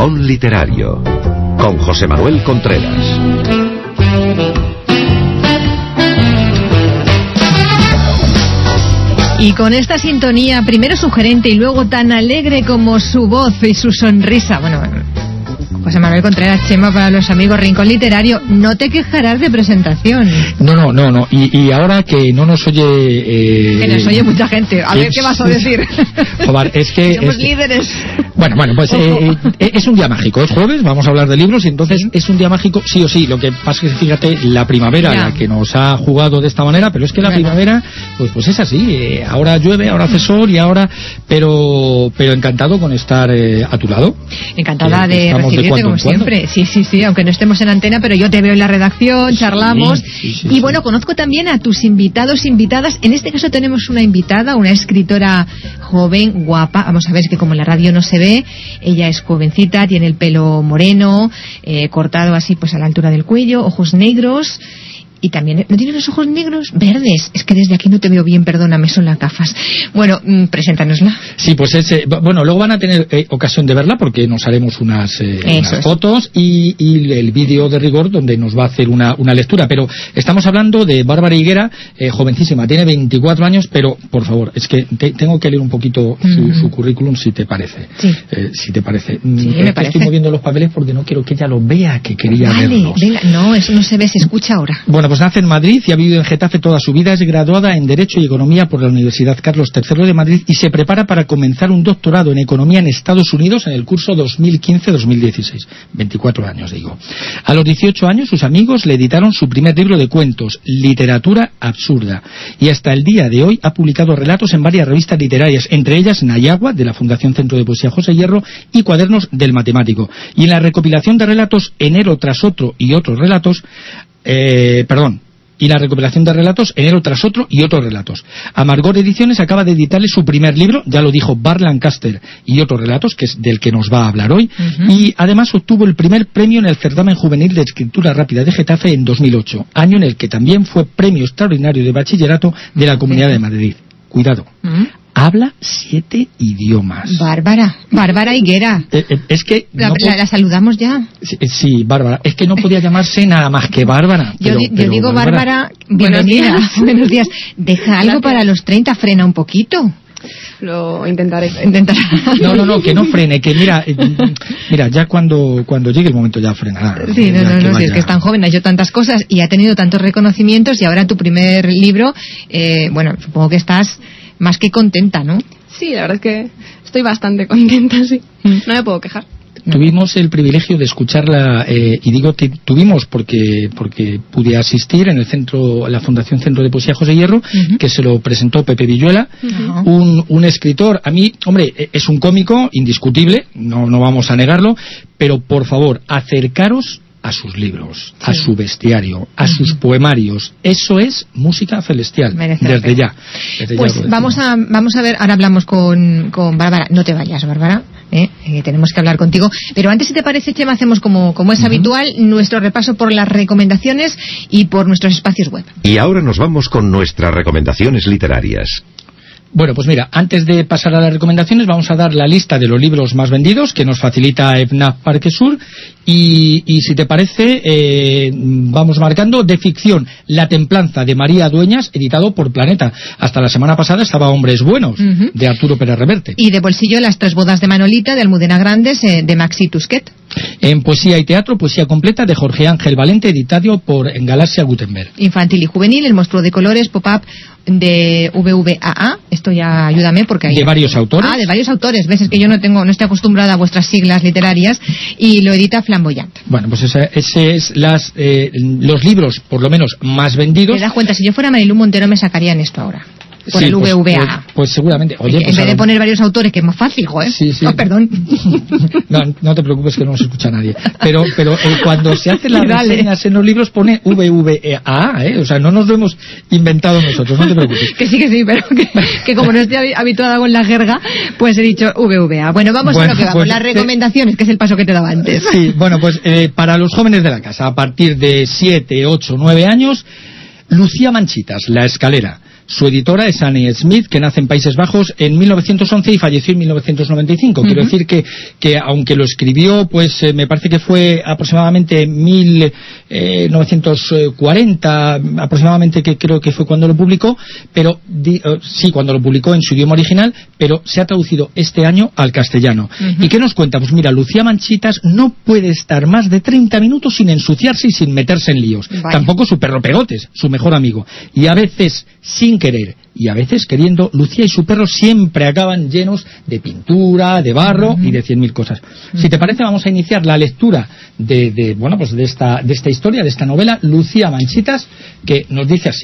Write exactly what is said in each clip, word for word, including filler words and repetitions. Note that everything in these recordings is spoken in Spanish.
Rincón Literario, con José Manuel Contreras. Y con esta sintonía, primero sugerente y luego tan alegre como su voz y su sonrisa, bueno, José Manuel Contreras, Chema, para los amigos Rincón Literario, no te quejarás de presentación. No, no, no, no. Y, y ahora que no nos oye... Eh, que nos oye mucha gente. A ver qué vas a decir. Joder, es que... Somos es, líderes. Bueno, bueno, pues eh, eh, es un día mágico. Es jueves, vamos a hablar de libros y entonces sí. Es un día mágico, sí o sí. Lo que pasa es que, fíjate, la primavera, ya. La que nos ha jugado de esta manera, pero es que la bueno. primavera, pues pues es así. Eh, ahora llueve, ahora hace sol y ahora... Pero pero encantado con estar eh, a tu lado. Encantada eh, de recibirte, de como siempre. Sí, sí, sí, aunque no estemos en antena, pero yo te veo en la redacción, charlamos. Sí, sí, sí, y bueno, sí. Conozco también a tus invitados, invitadas. En este caso tenemos una invitada, una escritora joven, guapa. Vamos a ver, es que como en la radio no se ve, ella es jovencita, tiene el pelo moreno, eh, cortado así pues a la altura del cuello, ojos negros. Y también, ¿no tiene los ojos negros? Verdes. Es que desde aquí no te veo bien, perdóname, son las gafas. Bueno, mmm, preséntanosla. Sí, pues es, eh, bueno, luego van a tener eh, ocasión de verla porque nos haremos unas, eh, unas fotos y, y el vídeo de rigor donde nos va a hacer una, una lectura. Pero estamos hablando de Bárbara Higuera, eh, jovencísima, tiene veinticuatro años, pero, por favor, es que te, tengo que leer un poquito su, mm-hmm. su currículum, si te parece. Sí. Eh, si te parece. Sí, me eh, parece. Estoy moviendo los papeles porque no quiero que ella lo vea, que quería vale, verlos. Venga, no, eso no se ve, se escucha ahora. Bueno, pues nace en Madrid y ha vivido en Getafe toda su vida. Es graduada en Derecho y Economía por la Universidad Carlos tercero de Madrid y se prepara para comenzar un doctorado en Economía en Estados Unidos en el curso dos mil quince dos mil dieciséis. veinticuatro años, digo. A los dieciocho años sus amigos le editaron su primer libro de cuentos, Literatura Absurda. Y hasta el día de hoy ha publicado relatos en varias revistas literarias, entre ellas Nayagua, de la Fundación Centro de Poesía José Hierro, y Cuadernos del Matemático. Y en la recopilación de relatos Enero tras otro y otros relatos, eh, perdón, y la recopilación de relatos Enero tras otro y otros relatos. Amargor Ediciones acaba de editarle su primer libro, ya lo dijo Bar Lancaster, y otros relatos, que es del que nos va a hablar hoy, uh-huh. Y además obtuvo el primer premio en el certamen juvenil de escritura rápida de Getafe en dos mil ocho, año en el que también fue premio extraordinario de bachillerato de la Comunidad de Madrid. Cuidado. Uh-huh. Habla siete idiomas. Bárbara, Bárbara Higuera. Eh, eh, es que la, no la, la saludamos ya. Sí, sí, Bárbara. Es que no podía llamarse nada más que Bárbara. Yo, pero, yo pero digo Bárbara, bienvenida. Buenos días. Buenos días. Deja algo Gracias. Para los treinta, frena un poquito. Lo intentaré. Intentará. No, no, no, que no frene, que mira, eh, mira, ya cuando cuando llegue el momento ya frenará. Sí, no, no, no, sí, es que es tan joven, ha hecho tantas cosas y ha tenido tantos reconocimientos y ahora en tu primer libro, eh, bueno, supongo que estás más que contenta, ¿no? Sí, la verdad es que estoy bastante contenta, sí. No me puedo quejar. Tuvimos el privilegio de escucharla, eh, y digo que tuvimos porque porque pude asistir en el centro, la Fundación Centro de Poesía José Hierro, uh-huh. Que se lo presentó Pepe Villuela, uh-huh. un, un escritor, a mí, hombre, es un cómico indiscutible, no, no vamos a negarlo, pero por favor, acercaros a sus libros, sí. A su bestiario, a uh-huh. sus poemarios. Eso es música celestial, Merece desde ya. Desde pues ya vamos a vamos a ver, ahora hablamos con, con Bárbara. No te vayas, Bárbara, ¿eh? Eh, tenemos que hablar contigo. Pero antes, si te parece, Chema, hacemos como, como es uh-huh. habitual, nuestro repaso por las recomendaciones y por nuestros espacios web. Y ahora nos vamos con nuestras recomendaciones literarias. Bueno, pues mira, antes de pasar a las recomendaciones vamos a dar la lista de los libros más vendidos que nos facilita EFNAC Parque Sur y, y si te parece eh, vamos marcando de ficción La Templanza de María Dueñas, editado por Planeta. Hasta la semana pasada estaba Hombres Buenos, uh-huh. de Arturo Pérez Reverte. Y de bolsillo Las Tres Bodas de Manolita de Almudena Grandes, eh, de Maxi Tusquet. En Poesía y Teatro, Poesía Completa de Jorge Ángel Valente, editado por en Galaxia Gutenberg. Infantil y Juvenil, El Monstruo de Colores, Pop-up de V V A A, esto ya ayúdame porque hay... De varios autores. Ah, de varios autores, ves, es que yo no tengo, no estoy acostumbrada a vuestras siglas literarias, y lo edita Flamboyant. Bueno, pues ese, ese es las eh, los libros, por lo menos, más vendidos. ¿Te das cuenta? Si yo fuera Marilú Montero me sacarían esto ahora. Por sí, el pues, V V A A. Pues, pues seguramente. Oye, en pues vez de poner varios autores, que es más fácil, ¿eh? Sí, sí. Oh, perdón. No, no te preocupes que no nos escucha nadie. Pero pero eh, cuando se hacen las Dale. reseñas en los libros pone V V A A, ¿eh? O sea, no nos lo hemos inventado nosotros, no te preocupes. Que sí, que sí, pero que, que como no estoy habituada con la jerga, pues he dicho V V A. Bueno, vamos bueno, a lo que vamos, pues, las recomendaciones, que es el paso que te daba antes. Sí, bueno, pues eh, para los jóvenes de la casa, a partir de siete, ocho, nueve años, Lucía Manchitas, La Escalera. Su editora es Annie Smith, que nace en Países Bajos en mil novecientos once y falleció en mil novecientos noventa y cinco. Uh-huh. Quiero decir que, que aunque lo escribió, pues eh, me parece que fue aproximadamente mil novecientos cuarenta, aproximadamente, que creo que fue cuando lo publicó, pero di, uh, sí, cuando lo publicó en su idioma original, pero se ha traducido este año al castellano. Uh-huh. ¿Y qué nos cuenta? Pues mira, Lucía Manchitas no puede estar más de treinta minutos sin ensuciarse y sin meterse en líos. Vaya. Tampoco su perro Pegotes, su mejor amigo. Y a veces, sin querer, y a veces queriendo, Lucía y su perro siempre acaban llenos de pintura, de barro uh-huh. y de cien mil cosas. Uh-huh. Si te parece, vamos a iniciar la lectura de, de bueno, pues de esta, de esta historia, de esta novela, Lucía Manchitas, que nos dice así.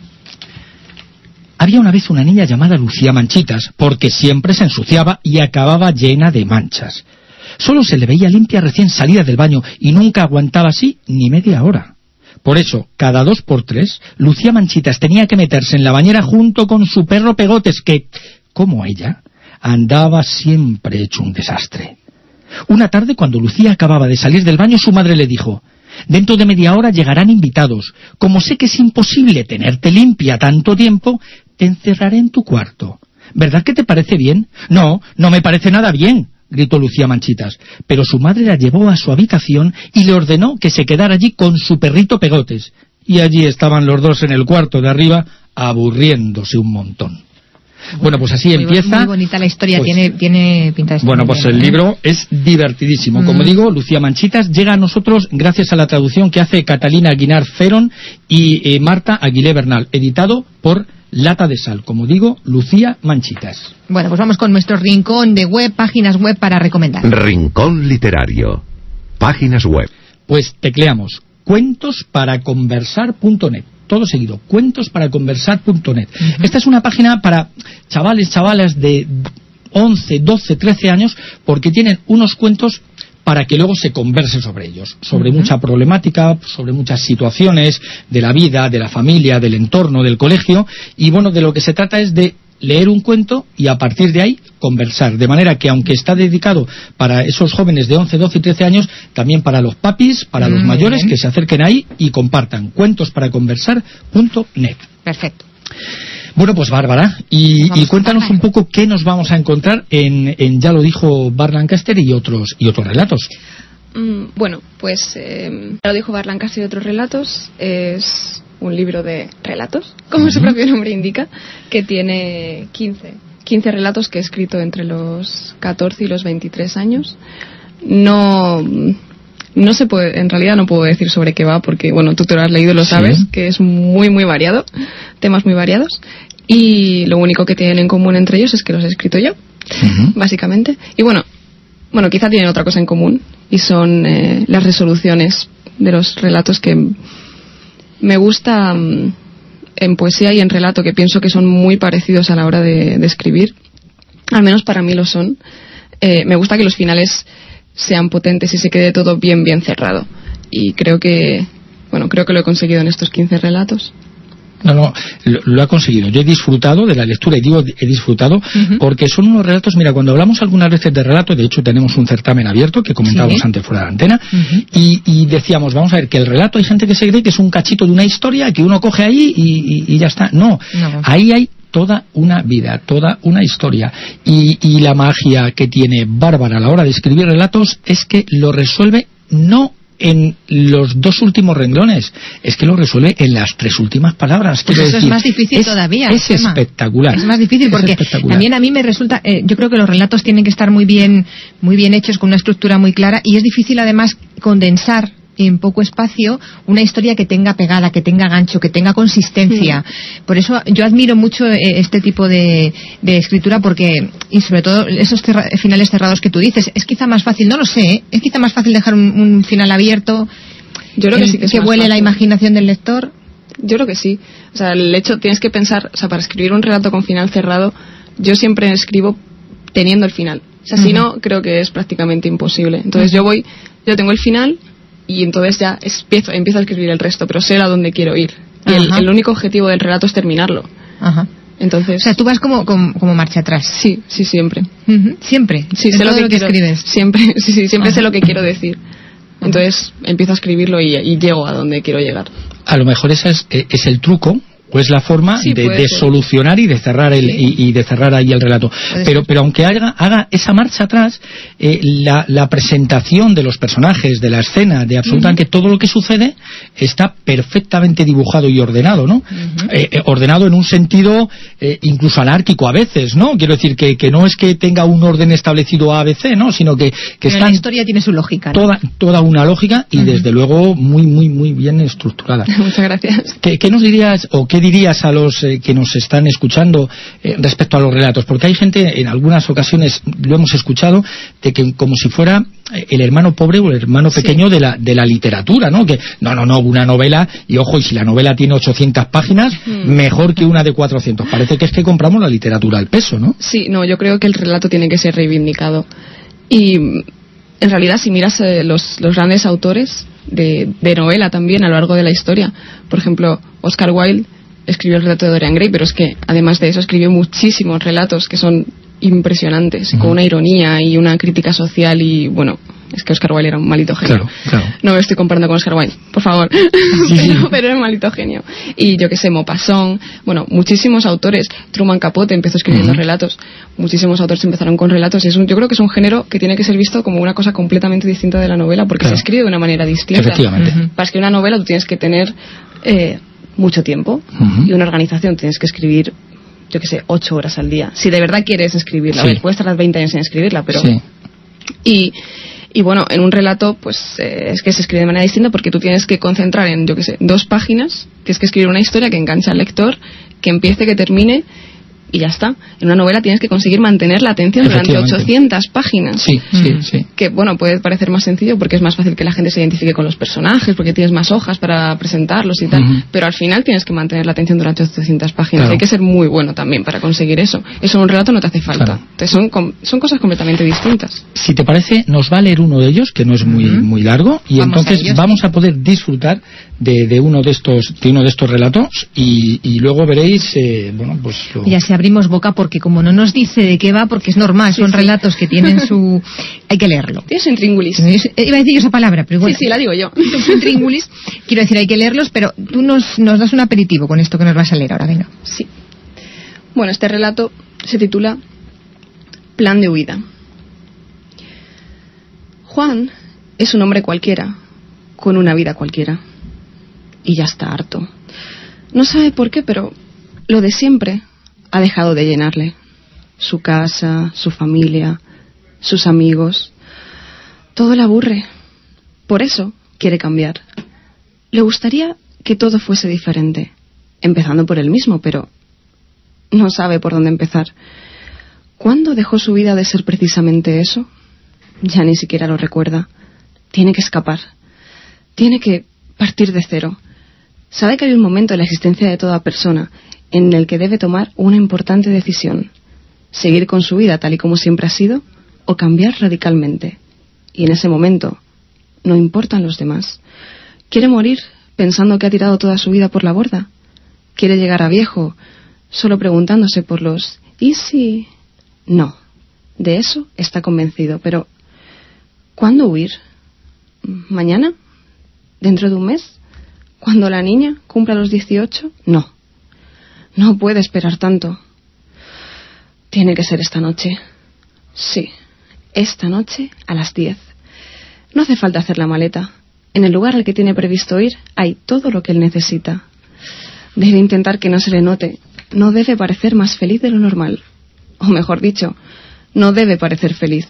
Había una vez una niña llamada Lucía Manchitas, porque siempre se ensuciaba y acababa llena de manchas. Solo se le veía limpia recién salida del baño y nunca aguantaba así ni media hora. Por eso, cada dos por tres, Lucía Manchitas tenía que meterse en la bañera junto con su perro Pegotes, que, como ella, andaba siempre hecho un desastre. Una tarde, cuando Lucía acababa de salir del baño, su madre le dijo: «Dentro de media hora llegarán invitados. Como sé que es imposible tenerte limpia tanto tiempo, te encerraré en tu cuarto. ¿Verdad que te parece bien?» «No, no me parece nada bien», gritó Lucía Manchitas, pero su madre la llevó a su habitación y le ordenó que se quedara allí con su perrito Pegotes. Y allí estaban los dos en el cuarto de arriba, aburriéndose un montón. Bueno, pues así muy, empieza. Muy bonita la historia, pues, tiene, tiene pinta de estar. Bueno, pues bien, el ¿eh? libro es divertidísimo. Mm. Como digo, Lucía Manchitas llega a nosotros gracias a la traducción que hace Catalina Guinar Ferón y eh, Marta Aguilé Bernal, editado por Lata de Sal. Como digo, Lucía Manchitas. Bueno, pues vamos con nuestro rincón de web, páginas web para recomendar. Rincón literario. Páginas web. Pues tecleamos cuentos para conversar punto net. Todo seguido, cuentos para conversar punto net. Uh-huh. Esta es una página para chavales, chavalas de once, doce, trece años, porque tienen unos cuentos para que luego se converse sobre ellos, sobre uh-huh. mucha problemática, sobre muchas situaciones de la vida, de la familia, del entorno, del colegio, y bueno, de lo que se trata es de leer un cuento y a partir de ahí conversar, de manera que aunque está dedicado para esos jóvenes de once, doce y trece años, también para los papis, para los mm, mayores, bien. Que se acerquen ahí y compartan. cuentos para conversar punto net. Perfecto. Bueno, pues Bárbara, y, y cuéntanos un poco qué nos vamos a encontrar en, en Ya lo dijo Bart Lancaster y otros, y otros relatos. Mm, bueno, pues eh, Ya lo dijo Bart Lancaster y otros relatos es un libro de relatos, como uh-huh. su propio nombre indica, que tiene quince, quince relatos que he escrito entre los catorce y los veintitrés años. No, no se puede, en realidad no puedo decir sobre qué va, porque bueno, tú te lo has leído, lo sabes, sí. que es muy muy variado, temas muy variados, y lo único que tienen en común entre ellos es que los he escrito yo, uh-huh. básicamente. Y bueno, bueno, quizá tienen otra cosa en común, y son eh, las resoluciones de los relatos que me gusta um, en poesía y en relato, que pienso que son muy parecidos a la hora de, de escribir, al menos para mí lo son. Eh, me gusta que los finales sean potentes y se quede todo bien bien cerrado, y creo que bueno creo que lo he conseguido en estos quince relatos. No, no, lo, lo ha conseguido. Yo he disfrutado de la lectura, y digo he disfrutado, uh-huh. porque son unos relatos, mira, cuando hablamos algunas veces de relato, de hecho tenemos un certamen abierto que comentábamos ¿Sí? antes fuera de la antena, uh-huh. y, y decíamos, vamos a ver, que el relato hay gente que se cree que es un cachito de una historia que uno coge ahí y, y, y ya está. No, no, ahí hay toda una vida, toda una historia, y, y la magia que tiene Bárbara a la hora de escribir relatos es que lo resuelve no en los dos últimos renglones, es que lo resuelve en las tres últimas palabras. Pues eso decir, es más difícil es, todavía. Es tema. espectacular. Es más difícil porque espectacular. También a mí me resulta, eh, yo creo que los relatos tienen que estar muy bien, muy bien hechos, con una estructura muy clara, y es difícil además condensar en poco espacio una historia que tenga pegada, que tenga gancho, que tenga consistencia. Sí. Por eso yo admiro mucho este tipo de, de escritura, porque, y sobre todo esos cerra, finales cerrados que tú dices, es quizá más fácil, no lo sé, ¿eh? es quizá más fácil dejar un, un final abierto, yo creo que, sí que, es que vuele la imaginación del lector. Yo creo que sí. O sea, el hecho, tienes que pensar, o sea, para escribir un relato con final cerrado, yo siempre escribo teniendo el final. O sea, uh-huh. si no, creo que es prácticamente imposible. Entonces uh-huh. yo voy, yo tengo el final, y entonces ya empiezo, empiezo a escribir el resto, pero sé a dónde quiero ir. Y el, el único objetivo del relato es terminarlo. Ajá. Entonces, o sea, tú vas como, como, como marcha atrás. Sí, sí, siempre. Uh-huh. ¿Siempre? Sí, sé lo que, lo que escribes. Siempre, sí, sí, siempre Ajá. sé lo que quiero decir. Entonces empiezo a escribirlo y, y llego a donde quiero llegar. A lo mejor ese es, es el truco, o es la forma sí, de, de solucionar y de cerrar el sí. y, y de cerrar ahí el relato. Pero pero aunque haga, haga esa marcha atrás, eh, la, la presentación de los personajes, de la escena, de absolutamente uh-huh. todo lo que sucede, está perfectamente dibujado y ordenado, ¿no? Uh-huh. Eh, eh, ordenado en un sentido eh, incluso anárquico a veces, ¿no? Quiero decir que, que no es que tenga un orden establecido A, B, C, ¿no? Sino que, que está la historia tiene su lógica, ¿no? Toda, toda una lógica y uh-huh. desde luego muy, muy, muy bien estructurada. Muchas gracias. ¿Qué, qué nos dirías o qué dirías a los eh, que nos están escuchando eh, respecto a los relatos? Porque hay gente, en algunas ocasiones lo hemos escuchado, de que como si fuera el hermano pobre o el hermano pequeño sí. de la de la literatura, ¿no? Que no, no, no, una novela, y ojo, y si la novela tiene ochocientas páginas, mm. mejor que una de cuatrocientas. Parece que es que compramos la literatura al peso, ¿no? Sí, no, yo creo que el relato tiene que ser reivindicado. Y en realidad, si miras eh, los, los grandes autores de, de novela también a lo largo de la historia, por ejemplo, Oscar Wilde escribió el relato de Dorian Gray, pero es que además de eso escribió muchísimos relatos que son impresionantes, uh-huh. con una ironía y una crítica social y bueno, es que Oscar Wilde era un malito genio. Claro, claro. No me estoy comparando con Oscar Wilde, por favor. Sí, sí. pero, pero era un malito genio. Y yo que sé, Maupassant, bueno, muchísimos autores. Truman Capote empezó escribiendo uh-huh. relatos. Muchísimos autores empezaron con relatos y es un, yo creo que es un género que tiene que ser visto como una cosa completamente distinta de la novela porque claro. se escribe de una manera distinta. Efectivamente. Uh-huh. Para escribir una novela tú tienes que tener eh, mucho tiempo uh-huh. y una organización, tienes que escribir yo que sé, ocho horas al día. Si de verdad quieres escribirla, sí. a ver, puedes tardar veinte años en escribirla, pero... Sí. Y, y bueno, en un relato, pues eh, es que se escribe de manera distinta porque tú tienes que concentrar en, yo que sé, dos páginas, tienes que escribir una historia que enganche al lector, que empiece, que termine, y ya está. En una novela tienes que conseguir mantener la atención durante ochocientas páginas. Sí, sí, mm. sí. Que, bueno, puede parecer más sencillo porque es más fácil que la gente se identifique con los personajes, porque tienes más hojas para presentarlos y tal. Uh-huh. Pero al final tienes que mantener la atención durante ochocientas páginas. Claro. Hay que ser muy bueno también para conseguir eso. Eso en un relato no te hace falta. Claro. Entonces son, com- son cosas completamente distintas. Si te parece, nos va a leer uno de ellos, que no es muy, uh-huh. muy largo, y vamos entonces a ellos, vamos sí. a poder disfrutar de, de uno de estos de uno de estos relatos y, y luego veréis, eh, bueno, pues... Lo... Ya si abrimos boca porque como no nos dice de qué va, porque es normal, sí, son sí. relatos que tienen su... hay que leerlo. Tienes intríngulis. Iba a decir yo esa palabra, pero bueno. Sí, sí, la digo yo. Intríngulis, quiero decir, hay que leerlos, pero tú nos, nos das un aperitivo con esto que nos vas a leer ahora, venga. Sí. Bueno, este relato se titula Plan de huida. Juan es un hombre cualquiera, con una vida cualquiera. Y ya está harto. No sabe por qué, pero lo de siempre ha dejado de llenarle. Su casa, su familia, sus amigos. Todo le aburre. Por eso quiere cambiar. Le gustaría que todo fuese diferente, empezando por él mismo, pero no sabe por dónde empezar. ¿Cuándo dejó su vida de ser precisamente eso? Ya ni siquiera lo recuerda. Tiene que escapar. Tiene que partir de cero. Sabe que hay un momento en la existencia de toda persona en el que debe tomar una importante decisión. Seguir con su vida tal y como siempre ha sido o cambiar radicalmente. Y en ese momento no importan los demás. ¿Quiere morir pensando que ha tirado toda su vida por la borda? ¿Quiere llegar a viejo solo preguntándose por los ¿y si? No, de eso está convencido, pero ¿cuándo huir? ¿Mañana? ¿Dentro de un mes? ¿Cuando la niña cumpla los dieciocho? No, no puede esperar tanto. Tiene que ser esta noche. Sí, esta noche a las diez. No hace falta hacer la maleta. En el lugar al que tiene previsto ir hay todo lo que él necesita. Debe intentar que no se le note. No debe parecer más feliz de lo normal. O mejor dicho, no debe parecer feliz.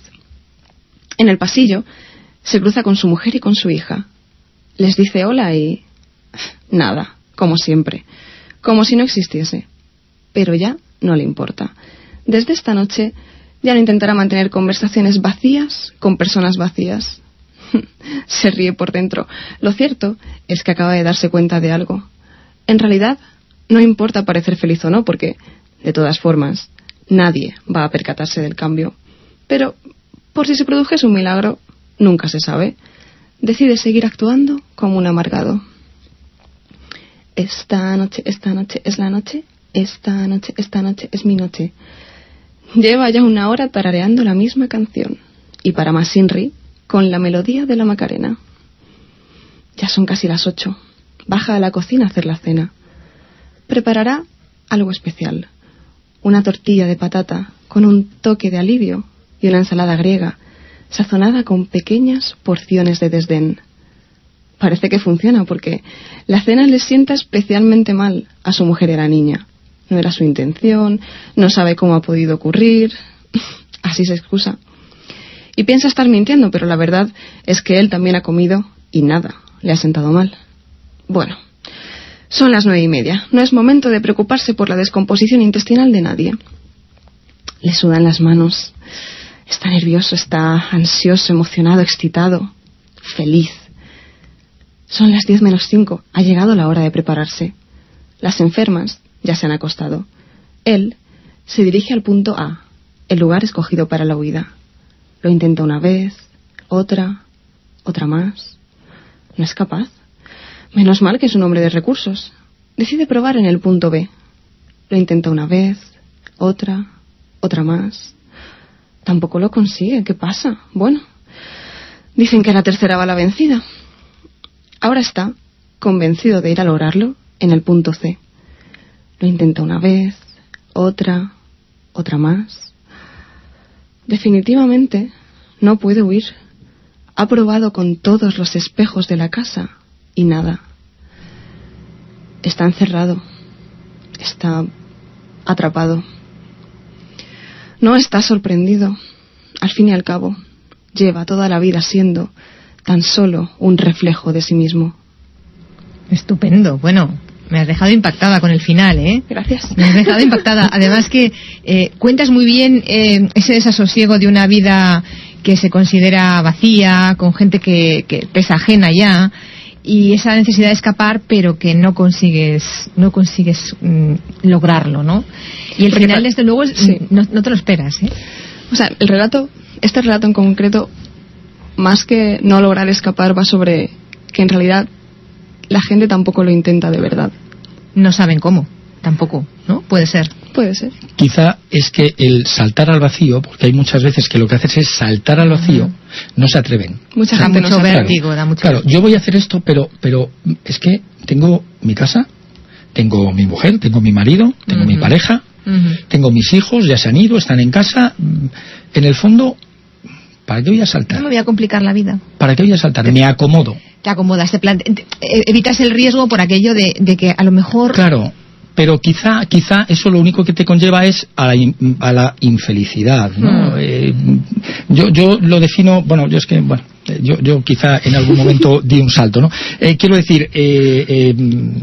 En el pasillo se cruza con su mujer y con su hija. Les dice hola y... nada, como siempre. Como si no existiese. Pero ya no le importa. Desde esta noche ya no intentará mantener conversaciones vacías con personas vacías. Se ríe por dentro. Lo cierto es que acaba de darse cuenta de algo. En realidad, no importa parecer feliz o no, porque, de todas formas, nadie va a percatarse del cambio. Pero, por si se produjese un milagro, nunca se sabe. Decide seguir actuando como un amargado. Esta noche, esta noche es la noche. Esta noche, esta noche es mi noche. Lleva ya una hora tarareando la misma canción. Y para más Inri, con la melodía de la Macarena. Ya son casi las ocho. Baja a la cocina a hacer la cena. preparará algo especial. Una tortilla de patata con un toque de alivio y una ensalada griega, sazonada con pequeñas porciones de desdén. Parece que funciona porque la cena le sienta especialmente mal a su mujer y a la niña. No era su intención, no sabe cómo ha podido ocurrir, así se excusa. Y piensa estar mintiendo, pero la verdad es que él también ha comido y nada, le ha sentado mal. Bueno, son las nueve y media. No es momento de preocuparse por la descomposición intestinal de nadie. Le sudan las manos. Está nervioso, está ansioso, emocionado, excitado, feliz. Son las diez menos cinco. Ha llegado la hora de prepararse. Las enfermas ya se han acostado. Él se dirige al punto A, el lugar escogido para la huida. Lo intenta una vez, otra, otra más. No es capaz. Menos mal que es un hombre de recursos. Decide probar en el punto B. Lo intenta una vez, otra, otra más. Tampoco lo consigue. ¿Qué pasa? Bueno, dicen que la tercera va la vencida. Ahora está convencido de ir a lograrlo en el punto C. Lo intenta una vez, otra, otra más. Definitivamente no puede huir. Ha probado con todos los espejos de la casa y nada. Está encerrado. Está atrapado. No está sorprendido. Al fin y al cabo, lleva toda la vida siendo tan solo un reflejo de sí mismo. Estupendo. Bueno, me has dejado impactada con el final, ¿eh? Gracias. Me has dejado impactada. Además que eh, cuentas muy bien eh, ese desasosiego de una vida que se considera vacía, con gente que, que te es ajena ya, y esa necesidad de escapar, pero que no consigues no consigues mm, lograrlo, ¿no? Y el Porque final, desde luego, sí. no, no te lo esperas, ¿eh? O sea, el relato, este relato en concreto, más que no lograr escapar, va sobre que en realidad la gente tampoco lo intenta de verdad. No saben cómo, tampoco, ¿no? Puede ser. Puede ser. Quizá es que el saltar al vacío, porque hay muchas veces que lo que haces es saltar al vacío, uh-huh. no se atreven. Mucha o sea, gente no se atreve. Vértigo, da mucho Claro, yo voy a hacer esto, pero pero es que tengo mi casa, tengo mi mujer, tengo mi marido, tengo uh-huh. mi pareja, uh-huh. tengo mis hijos, ya se han ido, están en casa. En el fondo, ¿para qué voy a saltar? No me voy a complicar la vida. ¿Para qué voy a saltar? Me acomodo. Te acomodas, te plante... evitas el riesgo por aquello de, de que a lo mejor... Claro, pero quizá quizá eso lo único que te conlleva es a la, in, a la infelicidad, ¿no? Mm. Eh, yo yo lo defino, bueno, yo es que, bueno, yo, yo quizá en algún momento di un salto, ¿no? Eh, quiero decir, eh, eh,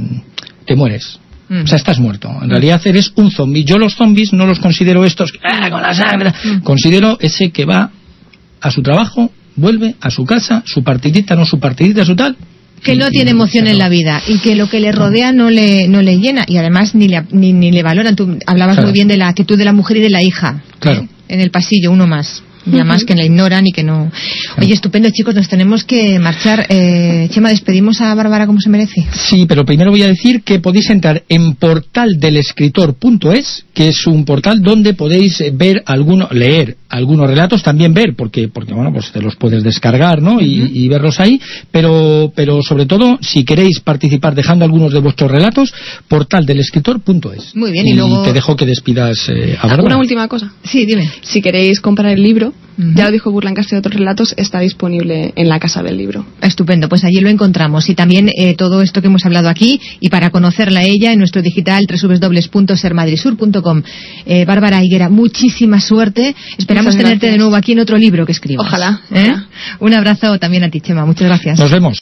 te mueres. Mm. O sea, estás muerto. En realidad eres un zombie. Yo los zombies no los considero estos ah, con la sangre. Mm. Considero ese que va a su trabajo, vuelve a su casa, su partidita, no su partidita, su tal. Que no tiene emoción en la vida y que lo que le rodea no le no le llena y además ni le, ni, ni le valoran. Tú hablabas claro. muy bien de la actitud de la mujer y de la hija. Claro. ¿eh? En el pasillo, uno más. Y además uh-huh. que la ignoran y que no... Oye, estupendo, chicos, nos tenemos que marchar. Eh, Chema, ¿despedimos a Bárbara como se merece? Sí, pero primero voy a decir que podéis entrar en portal del escritor punto es, que es un portal donde podéis ver algunos, leer algunos relatos, también ver, porque, porque bueno, pues te los puedes descargar, ¿no? Y, uh-huh. y verlos ahí, pero, pero sobre todo, si queréis participar dejando algunos de vuestros relatos, portal del escritor punto es. Muy bien, y, y luego... te dejo que despidas eh, a Bárbara. Una última cosa. Sí, dime. Si queréis comprar el libro, Uh-huh. ya lo dijo Burlancastre de otros relatos, está disponible en la Casa del Libro. Estupendo, pues allí lo encontramos. Y también eh, todo esto que hemos hablado aquí, y para conocerla a ella en nuestro digital doble u doble u doble u punto ser madrid sur punto com. eh, Bárbara Higuera, muchísima suerte. Esperamos tenerte de nuevo aquí en otro libro que escribas. Ojalá, ¿Eh? ojalá. Un abrazo también a ti, Chema. Muchas gracias. Nos vemos.